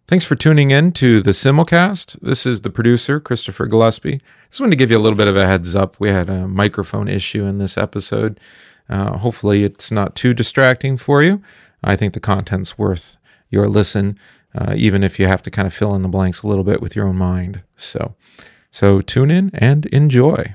Thanks for tuning in to the Simulcast. This is the producer, Christopher Gillespie. Just wanted to give you a little bit of a heads up. We had a microphone issue in this episode. Hopefully it's not too distracting for you. I think the content's worth your listen, even if you have to kind of fill in the blanks a little bit with your own mind. So tune in and enjoy.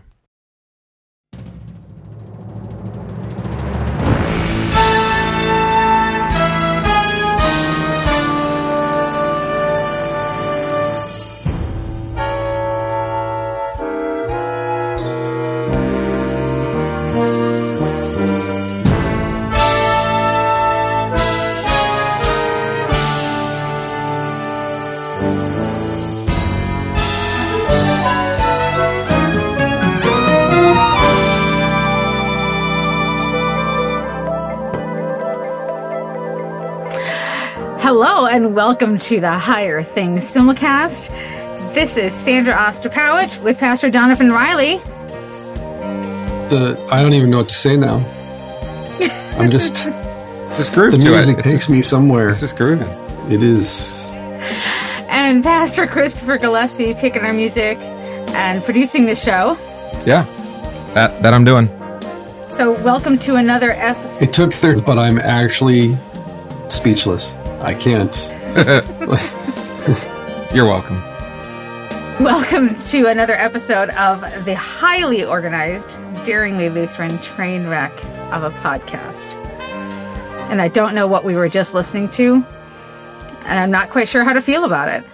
Hello and welcome to the Higher Things Simulcast. This is Sandra Ostapowicz with Pastor Donovan Riley. I don't even know what to say now. I'm just groove the to music it. takes me somewhere. It's just grooving. It is. And Pastor Christopher Gillespie picking our music and producing the show. Yeah, that I'm doing. So welcome to another It took 30, but I'm actually speechless. I can't. You're welcome. Welcome to another episode of the highly organized, daringly Lutheran train wreck of a podcast. And I don't know what we were just listening to, and I'm not quite sure how to feel about it.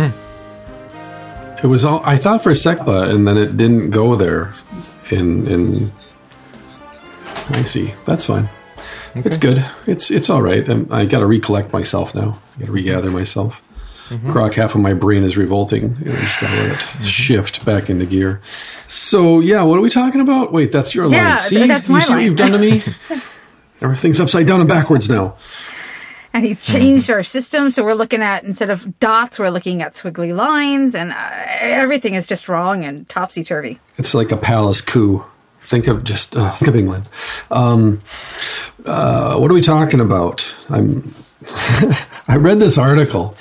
It was all. I thought for a sec, and then it didn't go there. And I see. That's fine. Okay. It's good. It's all right. I got to recollect myself now. I got to regather myself. Croc, half of my brain is revolting. I just got to let it shift back into gear. So, yeah, what are we talking about? Wait, that's your line. See, that's my line. What you've done to me? Everything's upside down and backwards now. And he changed our system, so we're looking at, instead of dots, we're looking at squiggly lines, and everything is just wrong and topsy-turvy. It's like a palace coup. Think of England. What are we talking about? I read this article.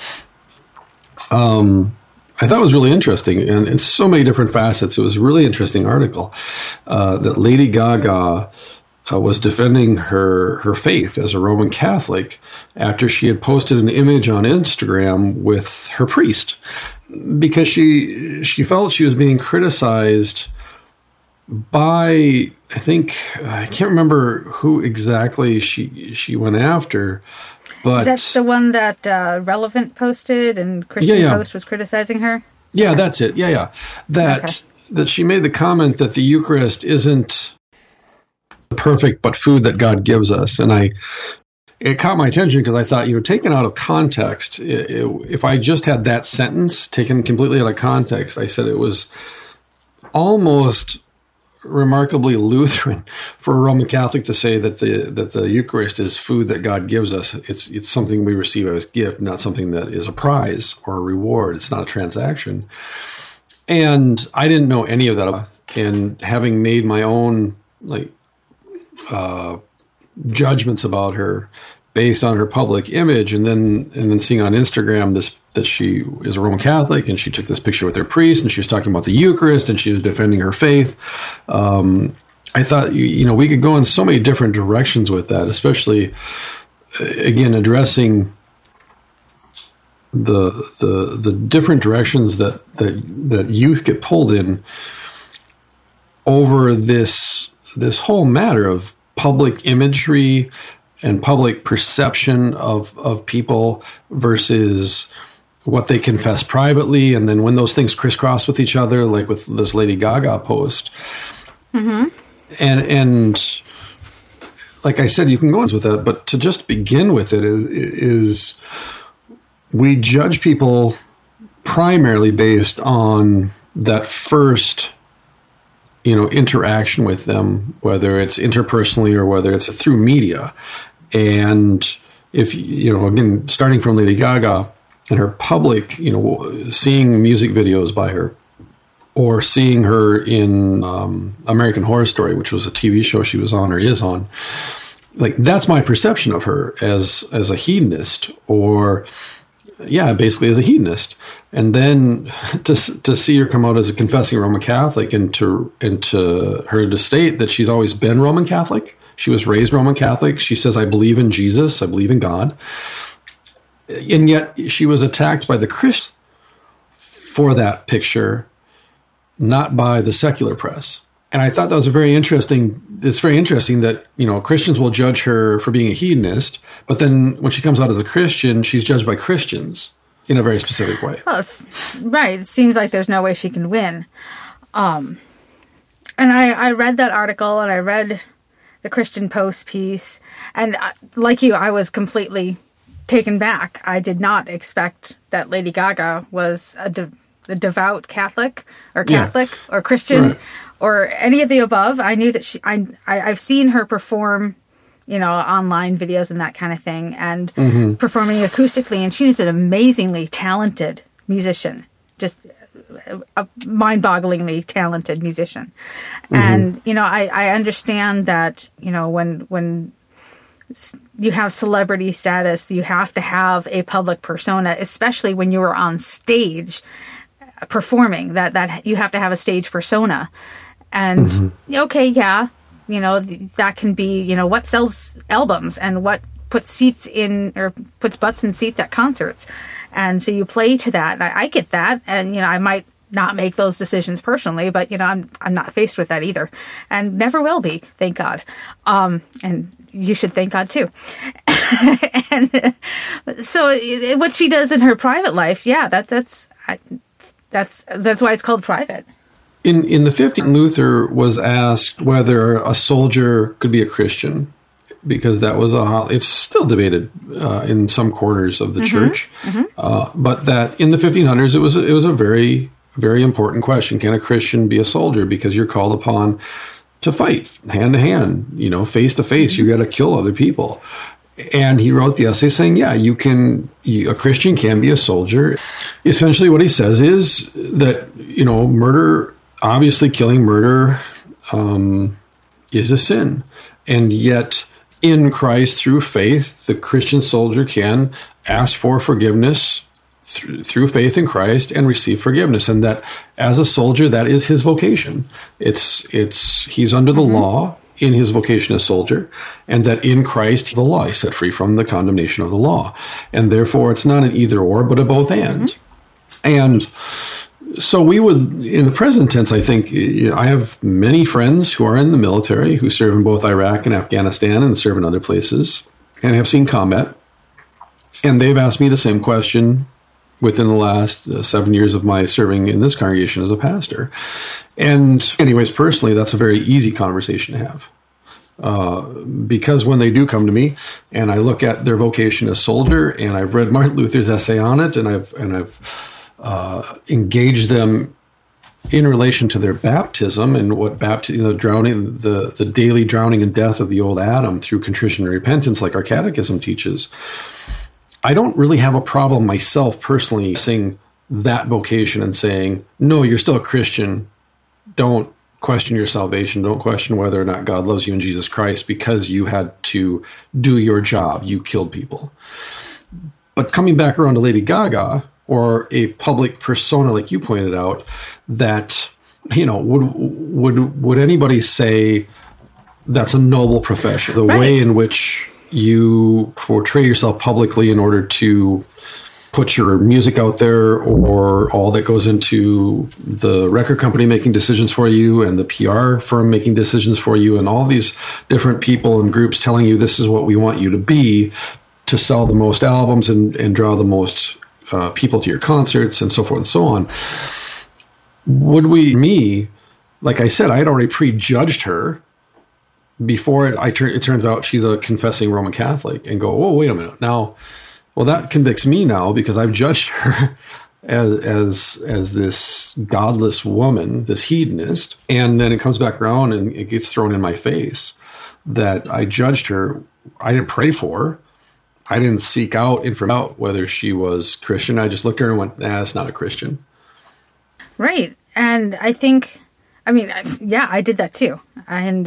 I thought it was really interesting, and it's so many different facets. It was a really interesting article that Lady Gaga was defending her faith as a Roman Catholic after she had posted an image on Instagram with her priest, because she felt she was being criticized by, I can't remember who exactly she went after, but... Is that the one that Relevant posted and Christian Post was criticizing her? Yeah, that's it. Yeah. That she made the comment that the Eucharist isn't the perfect but food that God gives us. And it caught my attention because I thought, taken out of context, if I just had that sentence taken completely out of context, I said it was almost remarkably Lutheran for a Roman Catholic to say that the Eucharist is food that God gives us. It's something we receive as a gift, not something that is a prize or a reward. It's not a transaction. And I didn't know any of that. And having made my own judgments about her based on her public image, and then seeing on Instagram that she is a Roman Catholic, and she took this picture with her priest, and she was talking about the Eucharist, and she was defending her faith. I thought, we could go in so many different directions with that, especially, again, addressing the different directions that youth get pulled in over this whole matter of public imagery and public perception of people versus what they confess privately, and then when those things crisscross with each other, like with this Lady Gaga post. Mm-hmm. And like I said, you can go on with that, but to just begin with it is we judge people primarily based on that first interaction with them, whether it's interpersonally or whether it's through media. And if, again, starting from Lady Gaga and her public, seeing music videos by her, or seeing her in American Horror Story, which was a TV show she was on or is on, like, that's my perception of her as a hedonist, or basically as a hedonist. And then to see her come out as a confessing Roman Catholic and to her to state that she'd always been Roman Catholic. She was raised Roman Catholic. She says, I believe in Jesus. I believe in God. And yet she was attacked by the Christians for that picture, not by the secular press. And I thought that was very interesting. It's very interesting that, Christians will judge her for being a hedonist, but then when she comes out as a Christian, she's judged by Christians in a very specific way. Well, it's right. It seems like there's no way she can win. And I read that article, and I read the Christian Post piece, and like you, I was completely taken back. I did not expect that Lady Gaga was a devout Catholic or Christian. Right. Or any of the above. I knew that I've seen her perform, online videos and that kind of thing, and performing acoustically, and she is an amazingly talented musician, just a mind-bogglingly talented musician. And, I understand that, when you have celebrity status, you have to have a public persona, especially when you are on stage performing, that you have to have a stage persona. And, that can be, what sells albums and what puts seats in, or puts butts in seats at concerts. And so you play to that. And I get that. And, I might not make those decisions personally, but, I'm not faced with that either. And never will be, thank God. And you should thank God too. And so what she does in her private life, that's why it's called private. In the 50s, Luther was asked whether a soldier could be a Christian, because that was it's still debated in some corners of the church. But that in the 1500s, it was a very, very important question. Can a Christian be a soldier? Because you're called upon to fight hand to hand, face to face. You got to kill other people. And he wrote the essay saying, a Christian can be a soldier. Essentially what he says is that, murder, obviously killing murder is a sin. And yet in Christ, through faith, the Christian soldier can ask for forgiveness through faith in Christ and receive forgiveness. And that as a soldier, that is his vocation. He's under the law in his vocation as soldier, and that in Christ, the law is set free from the condemnation of the law. And therefore, it's not an either or, but a both and. And so we would, in the present tense, I think, I have many friends who are in the military, who serve in both Iraq and Afghanistan and serve in other places, and have seen combat. And they've asked me the same question within the last 7 years of my serving in this congregation as a pastor. And anyways, personally, that's a very easy conversation to have. Because when they do come to me and I look at their vocation as soldier, and I've read Martin Luther's essay on it, and I've engaged them in relation to their baptism and what drowning, the daily drowning and death of the old Adam through contrition and repentance, like our catechism teaches, I don't really have a problem myself personally seeing that vocation and saying, no, you're still a Christian. Don't question your salvation. Don't question whether or not God loves you in Jesus Christ because you had to do your job. You killed people. But coming back around to Lady Gaga, or a public persona, like you pointed out, that, would anybody say that's a noble profession? The way in which you portray yourself publicly in order to put your music out there, or all that goes into the record company making decisions for you and the PR firm making decisions for you, and all these different people and groups telling you this is what we want you to be to sell the most albums and draw the most people to your concerts and so forth and so on. Like I said, I had already prejudged her before it turns out she's a confessing Roman Catholic, and go, oh, wait a minute. Now, well, that convicts me now because I've judged her as this godless woman, this hedonist. And then it comes back around and it gets thrown in my face that I judged her. I didn't pray for her. I didn't seek out information whether she was Christian. I just looked at her and went, that's not a Christian. Right. And I think, I did that too. And,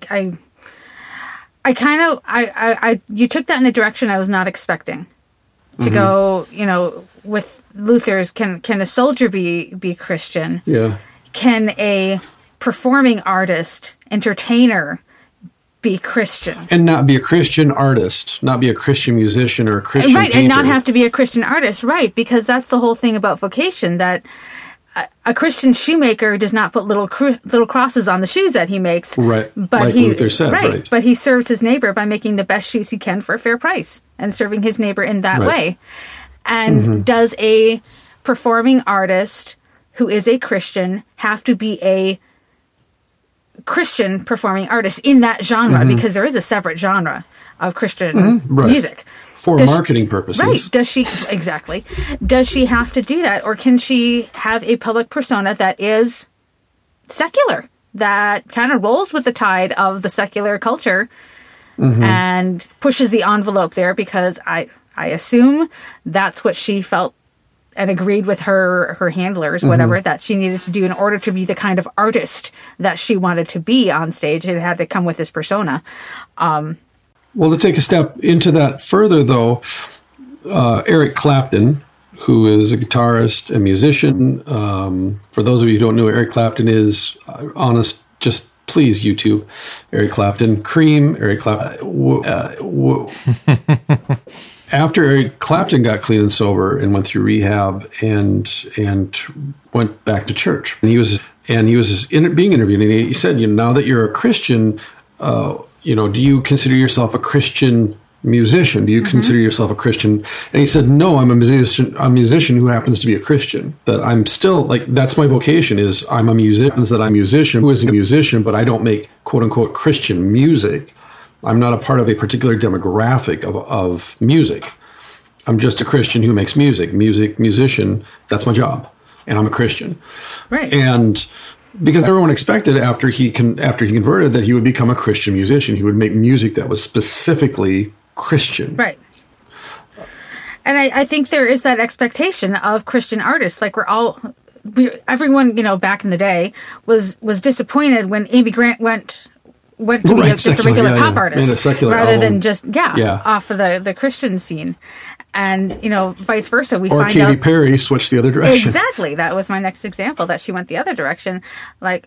you took that in a direction I was not expecting. to go, with Luther's, can a soldier be Christian? Yeah. Can a performing artist, entertainer, be Christian? And not be a Christian artist, not be a Christian musician or a Christian painter. And not have to be a Christian artist, right? Because that's the whole thing about vocation, that a Christian shoemaker does not put little crosses on the shoes that he makes. Right, but like Luther said. Right, but he serves his neighbor by making the best shoes he can for a fair price and serving his neighbor in that way. And does a performing artist who is a Christian have to be a Christian performing artist in that genre? Because there is a separate genre of Christian music. For marketing purposes. Right. Does she have to do that? Or can she have a public persona that is secular, that kind of rolls with the tide of the secular culture and pushes the envelope there? Because I assume that's what she felt and agreed with her handlers, whatever, that she needed to do in order to be the kind of artist that she wanted to be on stage. It had to come with this persona. Well, to take a step into that further, though, Eric Clapton, who is a guitarist and musician. For those of you who don't know, Eric Clapton is, honest, just please YouTube Eric Clapton. Cream, Eric Clapton. After Eric Clapton got clean and sober and went through rehab and went back to church, and he was being interviewed, and he said, now that you're a Christian, do you consider yourself a Christian musician? Do you consider yourself a Christian? And he said, no, I'm a musician who happens to be a Christian. That I'm still, that's my vocation, is I'm a musician, that I'm a musician who is a musician, but I don't make quote unquote Christian music. I'm not a part of a particular demographic of music. I'm just a Christian who makes musician, that's my job. And I'm a Christian. Right. And because everyone expected after he converted that he would become a Christian musician. He would make music that was specifically Christian. Right. And I think there is that expectation of Christian artists. Like everyone, back in the day was disappointed when Amy Grant went to be just a regular pop artist rather than just off of the Christian scene. And, vice versa. Or Katy Perry switched the other direction. Exactly. That was my next example, that she went the other direction. The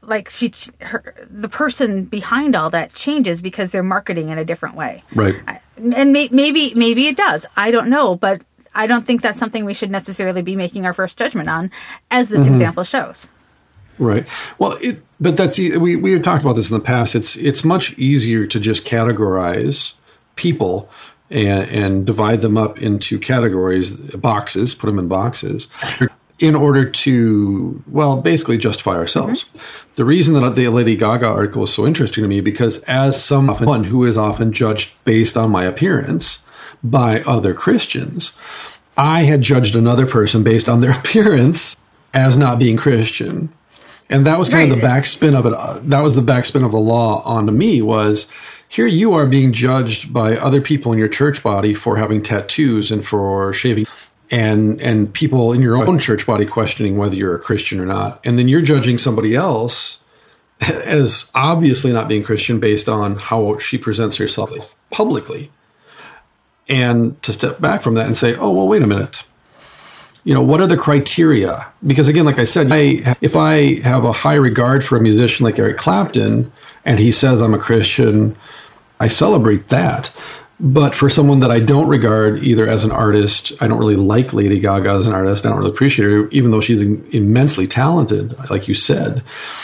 person behind all that changes because they're marketing in a different way. Right. And maybe it does. I don't know. But I don't think that's something we should necessarily be making our first judgment on, as this example shows. Right. Well, but that's we had talked about this in the past. It's much easier to just categorize people and divide them up into categories, boxes, put them in boxes, in order to, basically justify ourselves. The reason that the Lady Gaga article is so interesting to me, because as someone who is often judged based on my appearance by other Christians, I had judged another person based on their appearance as not being Christian. And that was kind of the backspin of it. That was the backspin of the law onto me, was here you are being judged by other people in your church body for having tattoos and for shaving, and people in your own church body questioning whether you're a Christian or not. And then you're judging somebody else as obviously not being Christian based on how she presents herself publicly. And to step back from that and say, oh, well, wait a minute. What are the criteria? Because again, like I said, if I have a high regard for a musician like Eric Clapton and he says I'm a Christian, I celebrate that. But for someone that I don't regard either as an artist, I don't really like Lady Gaga as an artist. I don't really appreciate her, even though she's immensely talented, like you said.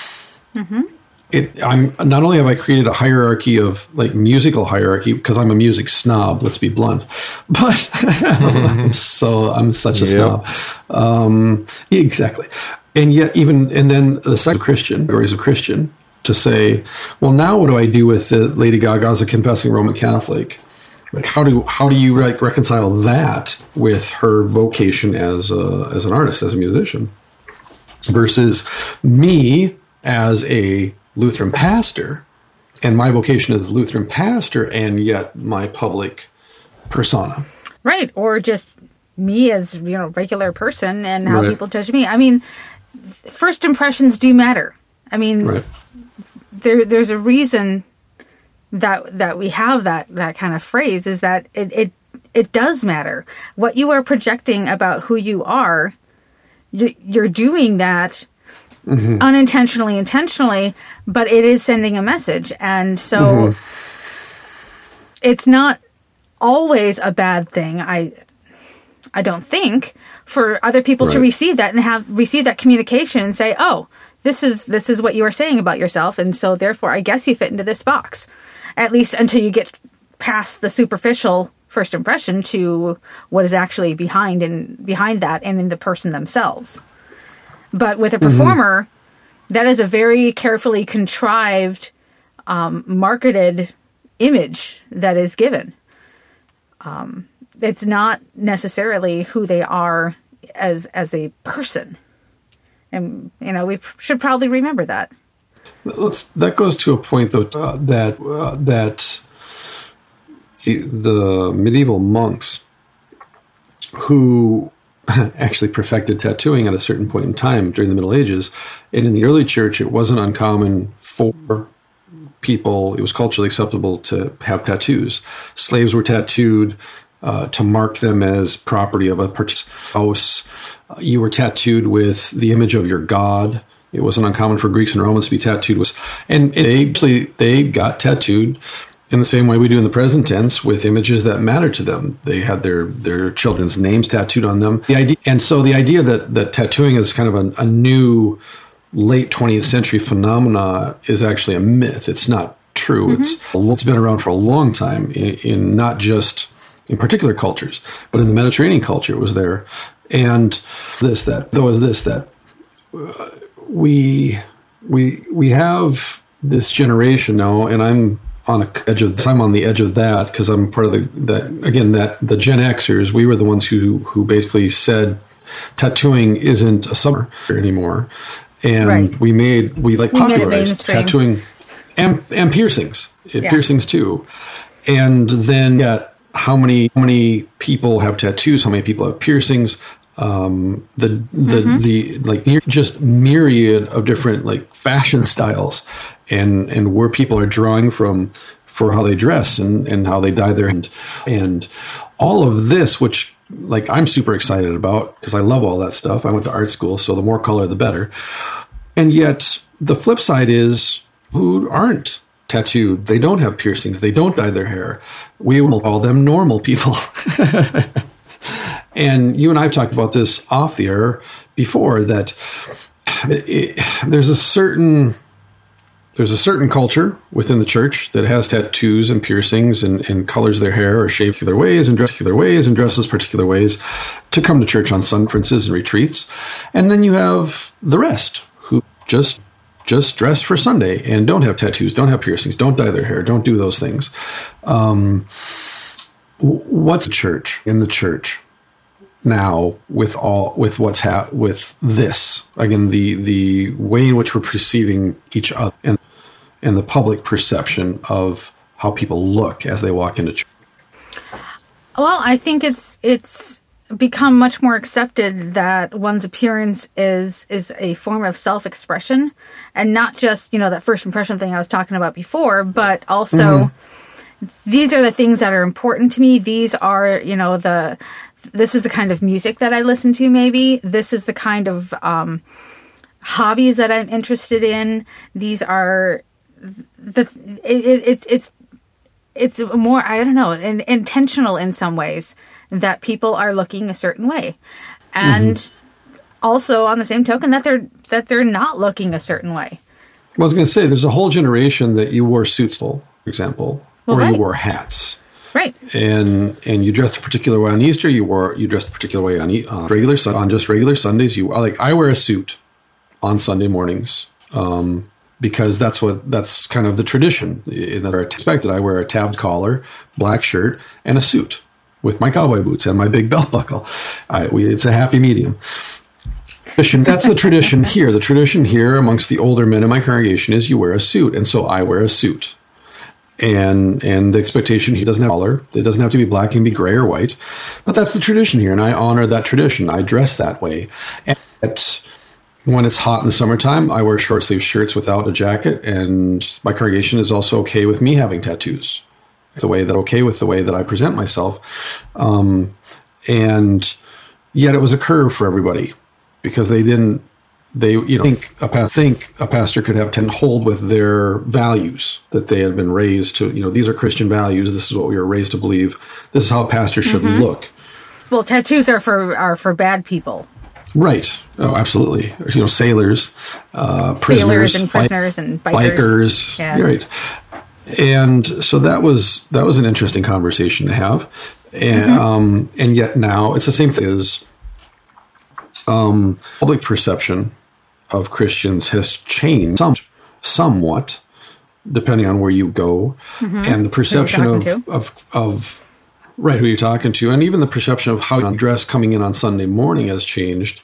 I'm not only have I created a hierarchy of musical hierarchy, because I'm a music snob, let's be blunt, but I'm such a snob. Exactly. And yet then the second categories of Christian, to say, well, now what do I do with Lady Gaga as a confessing Roman Catholic? How do you reconcile that with her vocation as an artist, as a musician, versus me as a Lutheran pastor, and my vocation as a Lutheran pastor, and yet my public persona. Right. Or just me as, regular person and how people judge me. I mean, first impressions do matter. I mean, there's a reason that we have that kind of phrase, is that it it does matter. What you are projecting about who you are, you're doing that unintentionally, intentionally, but it is sending a message. And so it's not always a bad thing, I don't think, for other people to receive that and receive that communication and say, oh, this is what you are saying about yourself, and so therefore I guess you fit into this box. At least until you get past the superficial first impression to what is actually behind that and in the person themselves. But with a performer, that is a very carefully contrived, marketed image that is given. It's not necessarily who they are as a person. And, we should probably remember that. That goes to a point, though, that the medieval monks who actually perfected tattooing at a certain point in time during the Middle Ages, and in the early church, it wasn't uncommon for people, it was culturally acceptable to have tattoos. Slaves were tattooed to mark them as property of a particular house. You were tattooed with the image of your god. It wasn't uncommon for Greeks and Romans to be tattooed with, and they got tattooed in the same way we do in the present tense, with images that matter to them. They had their children's names tattooed on them. The idea that tattooing is kind of a new late 20th century phenomena is actually a myth. It's not true. It's been around for a long time in not just in particular cultures, but in the Mediterranean culture it was there. And we have this generation now, and I'm on the edge of that because I'm part of the Gen Xers. We were the ones who basically said tattooing isn't a summer anymore, and we popularized tattooing and piercings, piercings too, and then how many people have tattoos, how many people have piercings. Just myriad of different fashion styles and where people are drawing from for how they dress and how they dye their hair and all of this, which I'm super excited about because I love all that stuff. I went to art school, so the more color the better. And yet the flip side is who aren't tattooed, they don't have piercings, they don't dye their hair. We will call them normal people. And you and I have talked about this off the air before, that there's a certain culture within the church that has tattoos and piercings and colors their hair or shapes particular ways and dresses particular ways to come to church on conferences and retreats. And then you have the rest who just dress for Sunday and don't have tattoos, don't have piercings, don't dye their hair, don't do those things. What's the church in the church now with this again, the way in which we're perceiving each other and the public perception of how people look as they walk into church? Well, I think it's become much more accepted that one's appearance is a form of self-expression, and not just that first impression thing I was talking about before, but also these are the things that are important to me. These are this is the kind of music that I listen to. Maybe this is the kind of hobbies that I'm interested in. These are it's more, I don't know, intentional in some ways that people are looking a certain way, and also on the same token that they're not looking a certain way. Well, I was going to say, there's a whole generation that you wore suits, for example, you wore hats. Right. And you dressed a particular way on Easter. You dressed a particular way on regular Sundays. I wear a suit on Sunday mornings because that's kind of the tradition. Expected. I wear a tabbed collar, black shirt, and a suit with my cowboy boots and my big belt buckle. It's a happy medium. That's the tradition here. The tradition here amongst the older men in my congregation is you wear a suit, and so I wear a suit. And the expectation, he doesn't have color. It doesn't have to be black, it can be gray or white. But that's the tradition here, and I honor that tradition. I dress that way. And when it's hot in the summertime, I wear short sleeve shirts without a jacket, and my congregation is also okay with me having tattoos. the way that I present myself. And yet it was a curve for everybody because think a pastor could hold with their values that they had been raised to, these are Christian values. This is what we were raised to believe. This is how a pastor should look. Well, tattoos are for bad people. Right. Oh, absolutely. Sailors, prisoners and bikers. Yes. Right. And so that was an interesting conversation to have. And and yet now it's the same thing as public perception of Christians has changed somewhat depending on where you go, and the perception of right, who you're talking to, and even the perception of how you dress coming in on Sunday morning has changed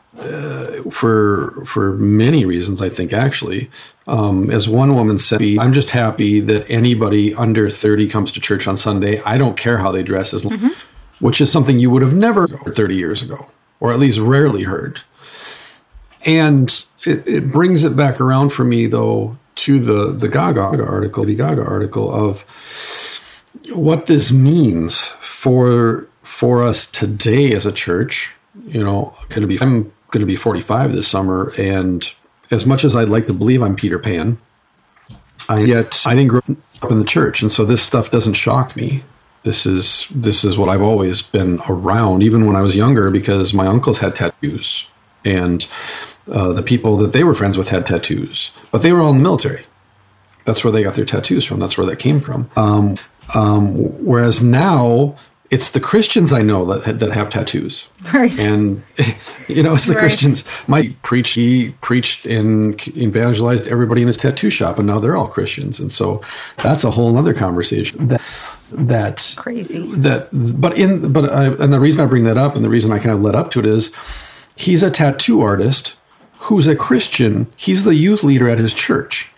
for many reasons, I think, actually. As one woman said, I'm just happy that anybody under 30 comes to church on Sunday. I don't care how they dress, which is something you would have never heard 30 years ago, or at least rarely heard. And it brings it back around for me, though, to the Lady Gaga article of what this means for us today as a church. I'm going to be 45 this summer, and as much as I'd like to believe I'm Peter Pan, I didn't grow up in the church, and so this stuff doesn't shock me. This is what I've always been around, even when I was younger, because my uncles had tattoos, and the people that they were friends with had tattoos, but they were all in the military. That's where they got their tattoos from. That's where that came from. Whereas now it's the Christians I know that have tattoos. Right. And, it's the Christians. He preached and evangelized everybody in his tattoo shop, and now they're all Christians. And so that's a whole other conversation. That's crazy. And the reason I bring that up and the reason I kind of led up to it is he's a tattoo artist who's a Christian. He's the youth leader at his church.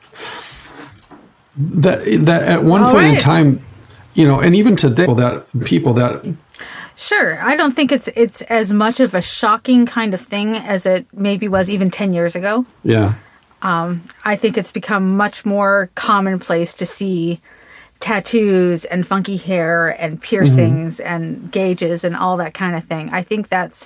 That at one point in time, and even today, people that. Sure. I don't think it's as much of a shocking kind of thing as it maybe was even 10 years ago. Yeah. I think it's become much more commonplace to see tattoos and funky hair and piercings and gauges and all that kind of thing. I think that's,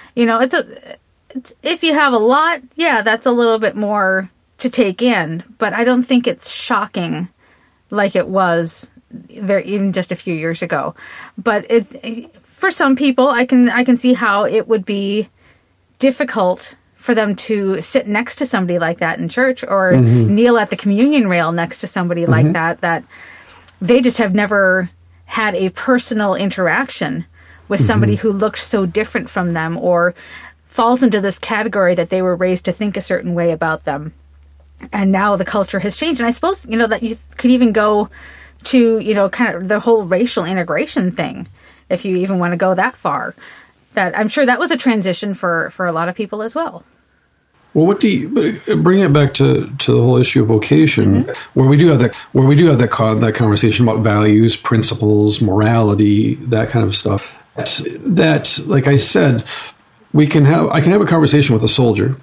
if you have a lot, that's a little bit more to take in, but I don't think it's shocking like it was even just a few years ago. But for some people, I can see how it would be difficult for them to sit next to somebody like that in church or kneel at the communion rail next to somebody like that they just have never had a personal interaction with somebody who looked so different from them or falls into this category that they were raised to think a certain way about them. And now the culture has changed. And I suppose, that you could even go to, kind of the whole racial integration thing, if you even want to go that far. That I'm sure that was a transition for a lot of people as well. Well, what do you bring it back to the whole issue of vocation, where we do have that conversation about values, principles, morality, that kind of stuff. That, like I said, I can have a conversation with a soldier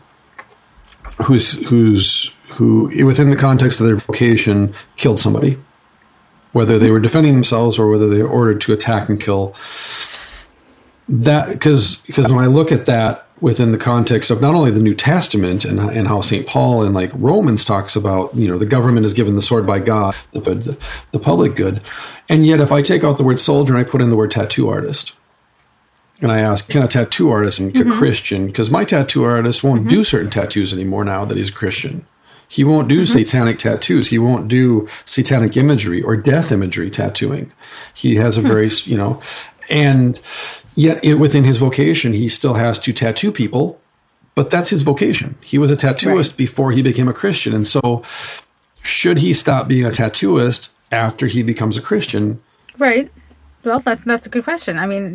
who within the context of their vocation killed somebody, whether they were defending themselves or whether they were ordered to attack and kill. That because when I look at that within the context of not only the New Testament and how St. Paul and like Romans talks about, the government is given the sword by God, the public good. And yet if I take out the word soldier and I put in the word tattoo artist, and I ask, can a tattoo artist be a Christian? Because my tattoo artist won't do certain tattoos anymore now that he's a Christian. He won't do satanic tattoos. He won't do satanic imagery or death imagery tattooing. He has a very, and yet within his vocation, he still has to tattoo people, but that's his vocation. He was a tattooist before he became a Christian. And so should he stop being a tattooist after he becomes a Christian? Right. Well, that's a good question. I mean,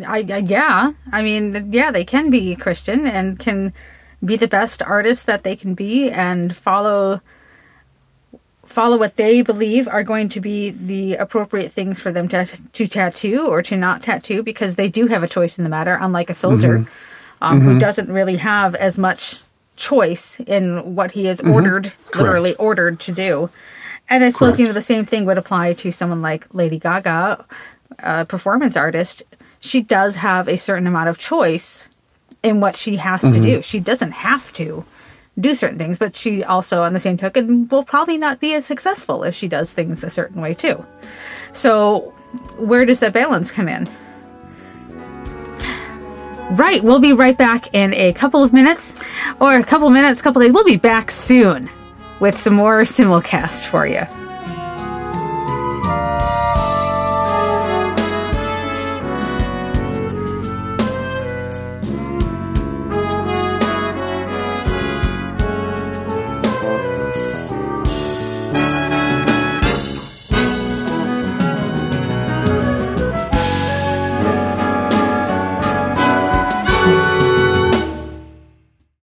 they can be Christian and can be the best artists that they can be and follow what they believe are going to be the appropriate things for them to tattoo or to not tattoo, because they do have a choice in the matter, unlike a soldier who doesn't really have as much choice in what he is literally ordered to do. And I suppose, Correct. the same thing would apply to someone like Lady Gaga, a performance artist. She does have a certain amount of choice in what she has to do. She doesn't have to do certain things, but she also, on the same token, will probably not be as successful if she does things a certain way too. So where does that balance come in? Right, we'll be right back in a couple of minutes, or a couple minutes, couple days. We'll be back soon with some more Simulcast for you.